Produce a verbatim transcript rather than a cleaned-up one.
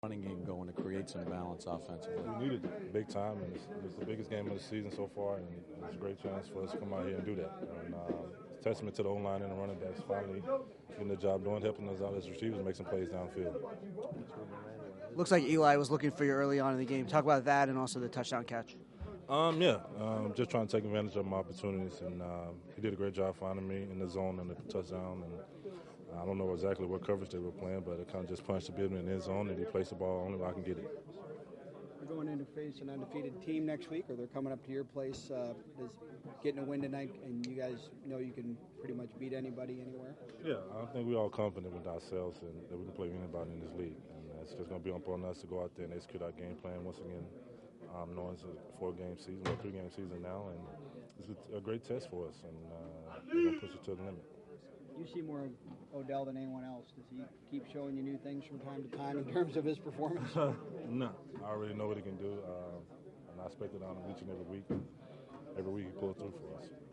running game going to create some balance offensively. We needed it big time, and it's, it's the biggest game of the season so far, and it's a great chance for us to come out here and do that. And, uh, it's a testament to the O-line and the running backs finally getting the job done, helping us out as receivers make some plays downfield. Looks like Eli was looking for you early on in the game. Talk about that and also the touchdown catch. Um, yeah, um, just trying to take advantage of my opportunities, and uh, he did a great job finding me in the zone and the touchdown. And I don't know exactly what coverage they were playing, but it kind of just punched the bit in the end zone, and he placed the ball only where I can get it. They're going in to face an undefeated team next week, or they're coming up to your place. Uh, is getting a win tonight, and you guys know you can pretty much beat anybody anywhere? Yeah, I think we're all confident with ourselves and that we can play anybody in this league. And it's just going to be upon us to go out there and execute our game plan once again. Um, knowing it's a four-game season, or three-game season now, and it's a, a great test for us, and uh, we're going to push it to the limit. You see more of Odell than anyone else. Does he keep showing you new things from time to time in terms of his performance? No. I already know what he can do, uh, and I expect it out of him each and every week. Every week he pulls through for us.